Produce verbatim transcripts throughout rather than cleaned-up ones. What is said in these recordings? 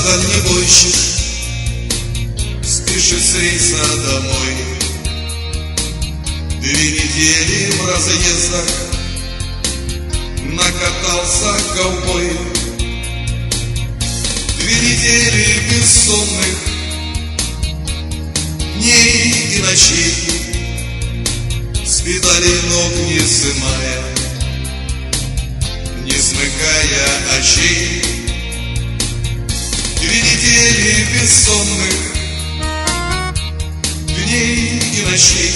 дальнобойщик спешит с рейса домой. Две недели в разъездах накатался ковбой. Две недели бессонных дней и ночей, с педалей ног не сымая, не смыкая очей. Две недели бессонных дней и ночей,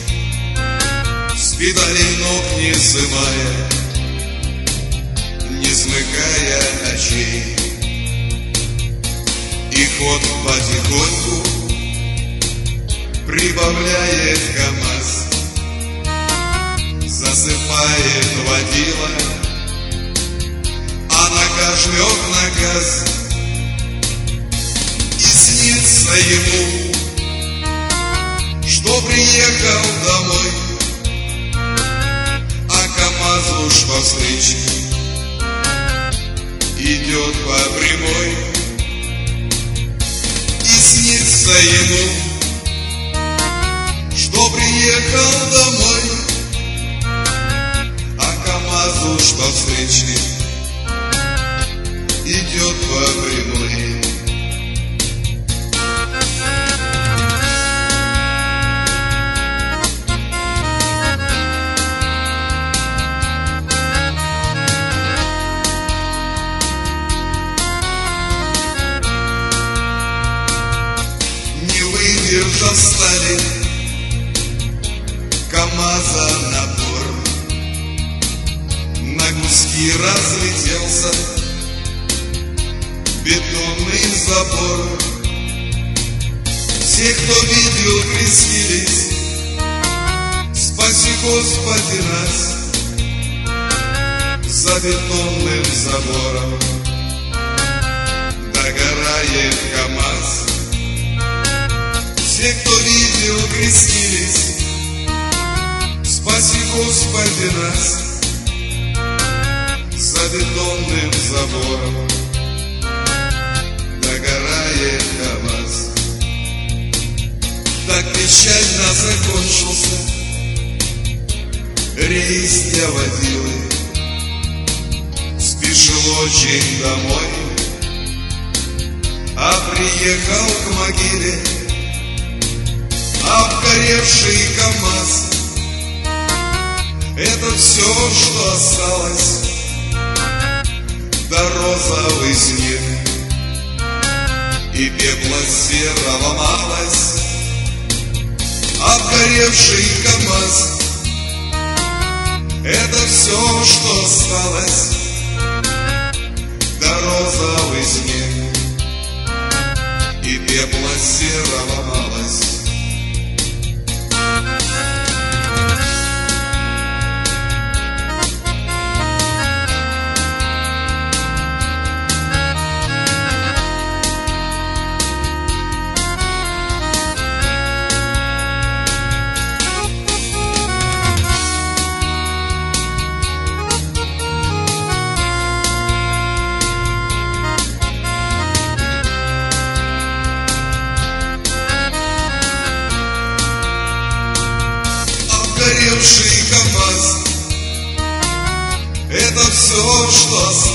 с педалей ног не сымая, не смыкая очей. И ход потихоньку прибавляет КамАЗ, засыпает водила, а нога жмет на газ. И снится ему, что приехал домой, а КамАЗ уж по встрече идет по прямой. И снится ему, что приехал домой, а КамАЗ уж по встрече идет по прямой. Не выдержав стали КамАЗа напор, на куски разлетелся бетонный забор. Все, кто видел, крестились: спаси, Господи, нас за бетонным забором. Догорает КамАЗ. Все, кто видел, крестились: спаси, Господи, нас за бетонным забором. Догорает КамАЗ. Так печально закончился рейс для водилы. Спешил очень домой, а приехал к могиле обгоревший КамАЗ. Это все, что осталось, да розовый снег и пепла серого малость. Обгоревший КамАЗ — это все, что осталось, да розовый снег и пепла серого малость. Обгоревший КамАЗ — это все, что осталось,